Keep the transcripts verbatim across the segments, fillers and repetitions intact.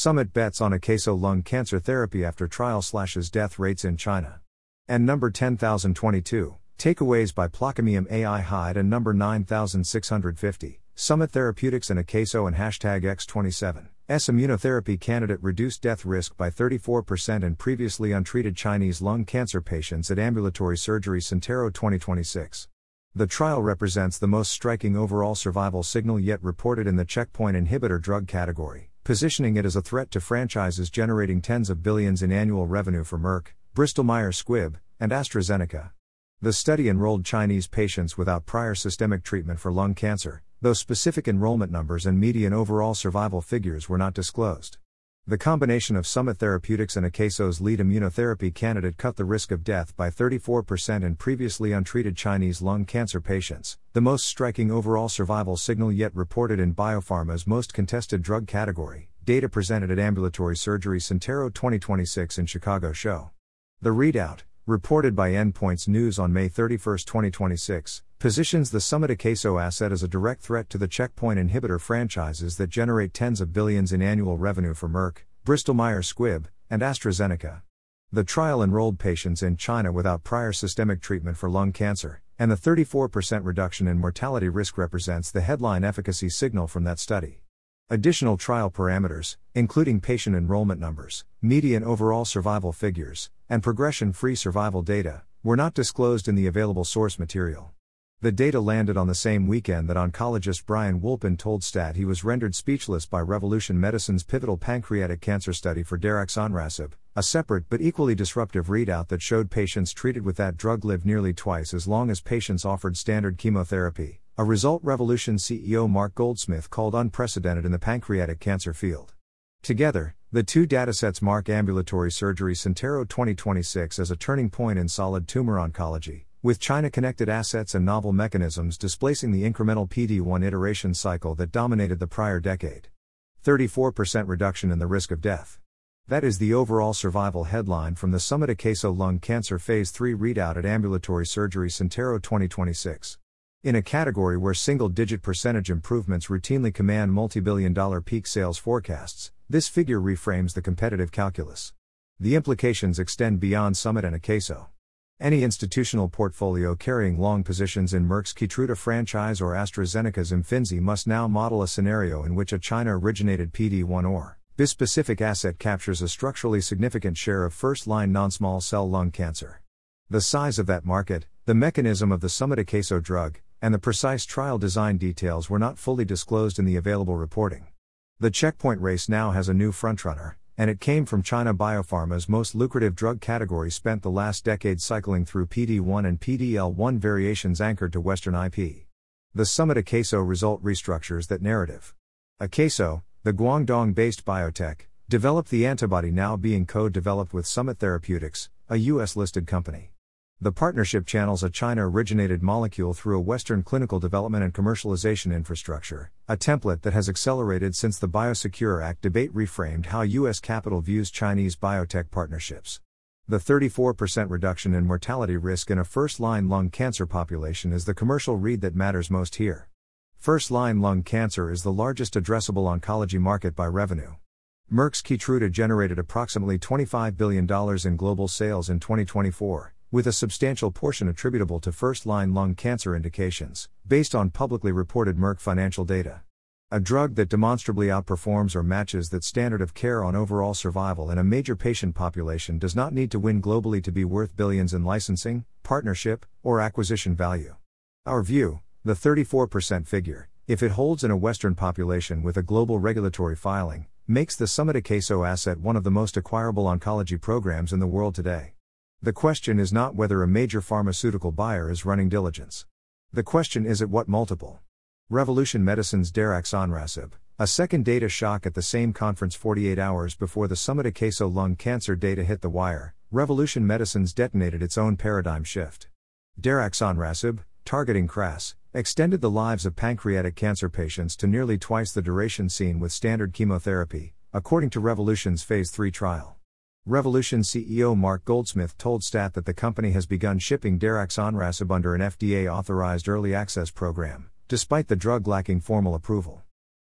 Summit bets on Akeso lung cancer therapy after trial slashes death rates in China. And number ten thousand twenty-two, takeaways by Plaquemine A I Hyde and number nine thousand six hundred fifty, Summit Therapeutics and Akeso and hashtag X twenty-seven. S immunotherapy candidate reduced death risk by thirty-four percent in previously untreated Chinese lung cancer patients at ambulatory surgery Santero twenty twenty-six. The trial represents the most striking overall survival signal yet reported in the checkpoint inhibitor drug category, positioning it as a threat to franchises generating tens of billions in annual revenue for Merck, Bristol Myers Squibb, and AstraZeneca. The study enrolled Chinese patients without prior systemic treatment for lung cancer, though specific enrollment numbers and median overall survival figures were not disclosed. The combination of Summit Therapeutics and Akeso's lead immunotherapy candidate cut the risk of death by thirty-four percent in previously untreated Chinese lung cancer patients, the most striking overall survival signal yet reported in biopharma's most contested drug category, data presented at Ambulatory Surgery Santero twenty twenty-six in Chicago show. The readout, reported by Endpoints News on May thirty-first twenty twenty-six, positions the Summit Akeso asset as a direct threat to the checkpoint inhibitor franchises that generate tens of billions in annual revenue for Merck, Bristol Myers Squibb, and AstraZeneca. The trial enrolled patients in China without prior systemic treatment for lung cancer, and the thirty-four percent reduction in mortality risk represents the headline efficacy signal from that study. Additional trial parameters, including patient enrollment numbers, median overall survival figures, and progression-free survival data, were not disclosed in the available source material. The data landed on the same weekend that oncologist Brian Wolpin told Stat he was rendered speechless by Revolution Medicine's pivotal pancreatic cancer study for daraxonrasib, a separate but equally disruptive readout that showed patients treated with that drug lived nearly twice as long as patients offered standard chemotherapy, a result Revolution C E O Mark Goldsmith called unprecedented in the pancreatic cancer field. Together, the two datasets mark Ambulatory Surgery Santero twenty twenty-six as a turning point in solid tumor oncology, with China-connected assets and novel mechanisms displacing the incremental P D one iteration cycle that dominated the prior decade. thirty-four percent reduction in the risk of death. That is the overall survival headline from the Summit Akeso lung cancer phase three readout at Ambulatory Surgery Santero twenty twenty-six. In a category where single-digit percentage improvements routinely command multi-billion dollar peak sales forecasts, this figure reframes the competitive calculus. The implications extend beyond Summit and Akeso. Any institutional portfolio carrying long positions in Merck's Keytruda franchise or AstraZeneca's Imfinzi must now model a scenario in which a China-originated P D one or bispecific asset captures a structurally significant share of first-line non-small cell lung cancer. The size of that market, the mechanism of the Summit Akeso drug, and the precise trial design details were not fully disclosed in the available reporting. The checkpoint race now has a new frontrunner, and it came from China. Biopharma's most lucrative drug category spent the last decade cycling through P D one and P D L one variations anchored to Western I P. The Summit Akeso result restructures that narrative. Akeso, the Guangdong-based biotech, developed the antibody now being co-developed with Summit Therapeutics, a U S-listed company. The partnership channels a China-originated molecule through a Western clinical development and commercialization infrastructure, a template that has accelerated since the Biosecure Act debate reframed how U S capital views Chinese biotech partnerships. The thirty-four percent reduction in mortality risk in a first-line lung cancer population is the commercial read that matters most here. First-line lung cancer is the largest addressable oncology market by revenue. Merck's Keytruda generated approximately twenty-five billion dollars in global sales in twenty twenty-four. With a substantial portion attributable to first-line lung cancer indications, based on publicly reported Merck financial data. A drug that demonstrably outperforms or matches that standard of care on overall survival in a major patient population does not need to win globally to be worth billions in licensing, partnership, or acquisition value. Our view, the thirty-four percent figure, if it holds in a Western population with a global regulatory filing, makes the Summit Akeso asset one of the most acquirable oncology programs in the world today. The question is not whether a major pharmaceutical buyer is running diligence. The question is at what multiple. Revolution Medicine's daraxonrasib, a second data shock at the same conference forty-eight hours before the Summit Akeso lung cancer data hit the wire, Revolution Medicines detonated its own paradigm shift. Daraxonrasib, targeting C R A S, extended the lives of pancreatic cancer patients to nearly twice the duration seen with standard chemotherapy, according to Revolution's phase three trial. Revolution C E O Mark Goldsmith told Stat that the company has begun shipping daraxonrasib under an F D A-authorized early access program, despite the drug lacking formal approval.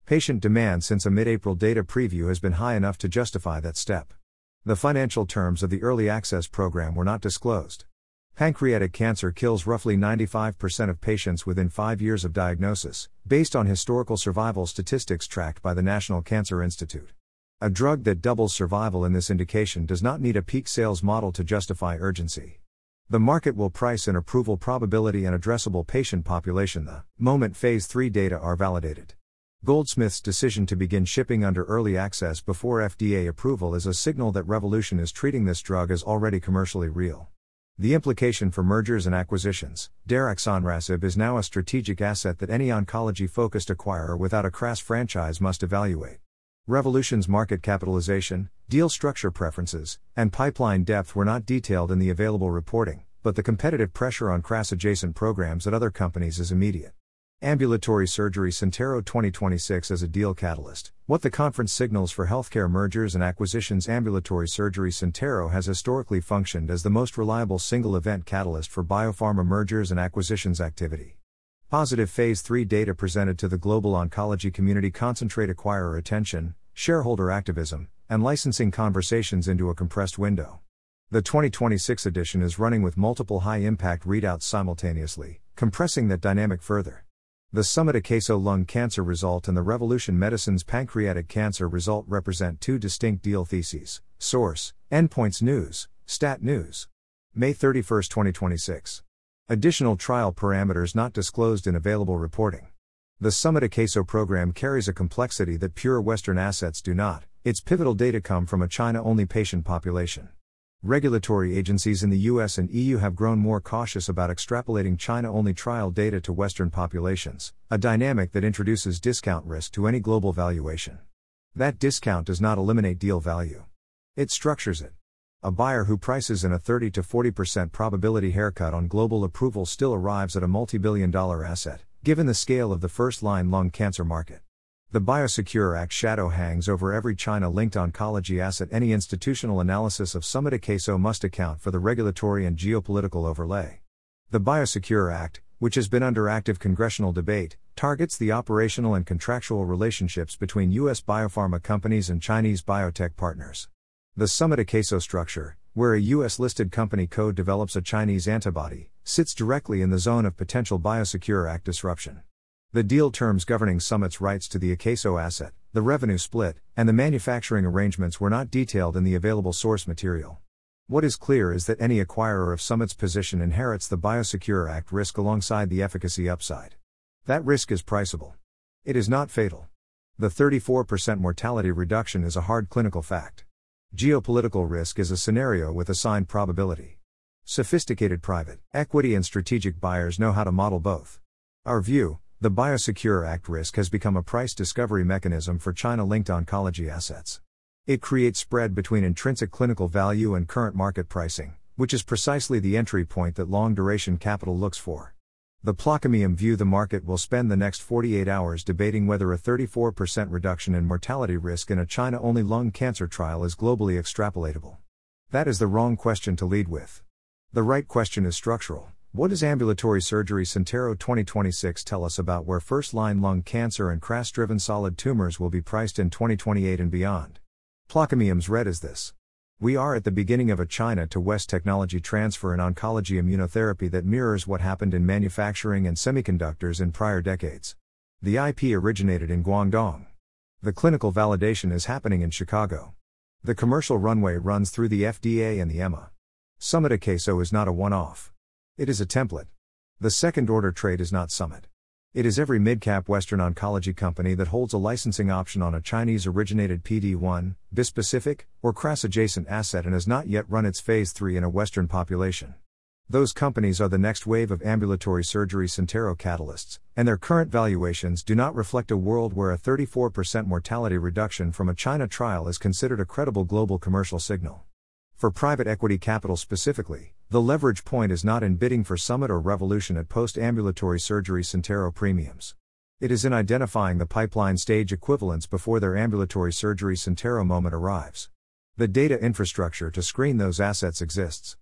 Patient demand since a mid-April data preview has been high enough to justify that step. The financial terms of the early access program were not disclosed. Pancreatic cancer kills roughly ninety-five percent of patients within five years of diagnosis, based on historical survival statistics tracked by the National Cancer Institute. A drug that doubles survival in this indication does not need a peak sales model to justify urgency. The market will price in approval probability and addressable patient population the moment phase three data are validated. Goldsmith's decision to begin shipping under early access before F D A approval is a signal that Revolution is treating this drug as already commercially real. The implication for mergers and acquisitions: Daraxonrasib is now a strategic asset that any oncology-focused acquirer without a crass franchise must evaluate. Revolution's market capitalization, deal structure preferences, and pipeline depth were not detailed in the available reporting, but the competitive pressure on crass-adjacent programs at other companies is immediate. Ambulatory Surgery Sentaro twenty twenty-six as a deal catalyst. What the conference signals for healthcare mergers and acquisitions. Ambulatory Surgery Sentaro has historically functioned as the most reliable single-event catalyst for biopharma mergers and acquisitions activity. Positive phase three data presented to the global oncology community concentrate acquirer attention, shareholder activism, and licensing conversations into a compressed window. The twenty twenty-six edition is running with multiple high-impact readouts simultaneously, compressing that dynamic further. The Summit Akeso lung cancer result and the Revolution Medicines pancreatic cancer result represent two distinct deal theses. Source: Endpoints News, Stat News. May thirty-first, twenty twenty-six. Additional trial parameters not disclosed in available reporting. The Summit Akeso program carries a complexity that pure Western assets do not. Its pivotal data come from a China-only patient population. Regulatory agencies in the U S and E U have grown more cautious about extrapolating China-only trial data to Western populations, a dynamic that introduces discount risk to any global valuation. That discount does not eliminate deal value. It structures it. A buyer who prices in a thirty to forty percent probability haircut on global approval still arrives at a multi-billion dollar asset, given the scale of the first-line lung cancer market. The Biosecure Act shadow hangs over every China-linked oncology asset. Any institutional analysis of Summit Akeso must account for the regulatory and geopolitical overlay. The Biosecure Act, which has been under active congressional debate, targets the operational and contractual relationships between U S biopharma companies and Chinese biotech partners. The Summit Akeso structure, where a U S-listed company co-develops a Chinese antibody, sits directly in the zone of potential Biosecure Act disruption. The deal terms governing Summit's rights to the Akeso asset, the revenue split, and the manufacturing arrangements were not detailed in the available source material. What is clear is that any acquirer of Summit's position inherits the Biosecure Act risk alongside the efficacy upside. That risk is priceable. It is not fatal. The thirty-four percent mortality reduction is a hard clinical fact. Geopolitical risk is a scenario with assigned probability. Sophisticated private equity and strategic buyers know how to model both. Our view: the Biosecure Act risk has become a price discovery mechanism for China-linked oncology assets. It creates spread between intrinsic clinical value and current market pricing, which is precisely the entry point that long-duration capital looks for. The Plaquemines view the market will spend the next forty-eight hours debating whether a thirty-four percent reduction in mortality risk in a China-only lung cancer trial is globally extrapolatable. That is the wrong question to lead with. The right question is structural. What does Ambulatory Surgery Sentaro twenty twenty-six tell us about where first-line lung cancer and crass-driven solid tumors will be priced in twenty twenty-eight and beyond? Plaquemines read as this: we are at the beginning of a China to West technology transfer in oncology immunotherapy that mirrors what happened in manufacturing and semiconductors in prior decades. The I P originated in Guangdong. The clinical validation is happening in Chicago. The commercial runway runs through the F D A and the E M A. Summit Akeso is not a one-off. It is a template. The second-order trade is not Summit. It is every mid-cap Western oncology company that holds a licensing option on a Chinese-originated P D one, bispecific, or crass-adjacent asset and has not yet run its phase three in a Western population. Those companies are the next wave of ambulatory surgery Sentaro catalysts, and their current valuations do not reflect a world where a thirty-four percent mortality reduction from a China trial is considered a credible global commercial signal. For private equity capital specifically, the leverage point is not in bidding for Summit or Revolution at post-ambulatory surgery Sentaro premiums. It is in identifying the pipeline stage equivalents before their ambulatory surgery Sentaro moment arrives. The data infrastructure to screen those assets exists.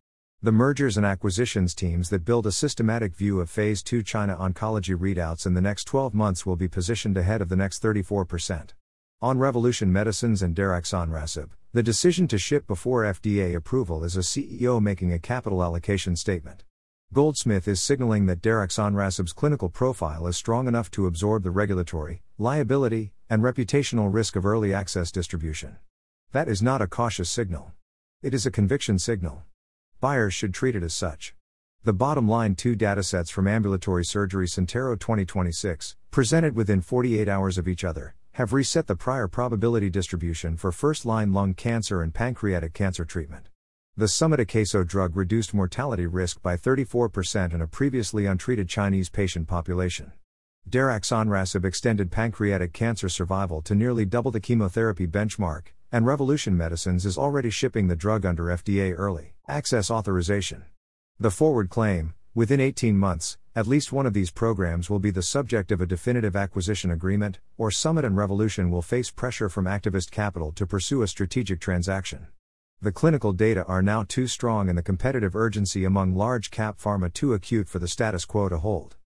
The mergers and acquisitions teams that build a systematic view of Phase two China oncology readouts in the next twelve months will be positioned ahead of the next thirty-four percent. On Revolution Medicines and daraxonrasib, the decision to ship before F D A approval is a C E O making a capital allocation statement. Goldsmith is signaling that daraxonrasib's clinical profile is strong enough to absorb the regulatory, liability, and reputational risk of early access distribution. That is not a cautious signal. It is a conviction signal. Buyers should treat it as such. The bottom line two datasets from Ambulatory Surgery Sentaro twenty twenty-six, presented within forty-eight hours of each other, have reset the prior probability distribution for first-line lung cancer and pancreatic cancer treatment. The Summit Akeso drug reduced mortality risk by thirty-four percent in a previously untreated Chinese patient population. Daraxonrasib extended pancreatic cancer survival to nearly double the chemotherapy benchmark, and Revolution Medicines is already shipping the drug under F D A early access authorization. The forward claim, within eighteen months, at least one of these programs will be the subject of a definitive acquisition agreement, or Summit and Revolution will face pressure from activist capital to pursue a strategic transaction. The clinical data are now too strong and the competitive urgency among large cap pharma too acute for the status quo to hold.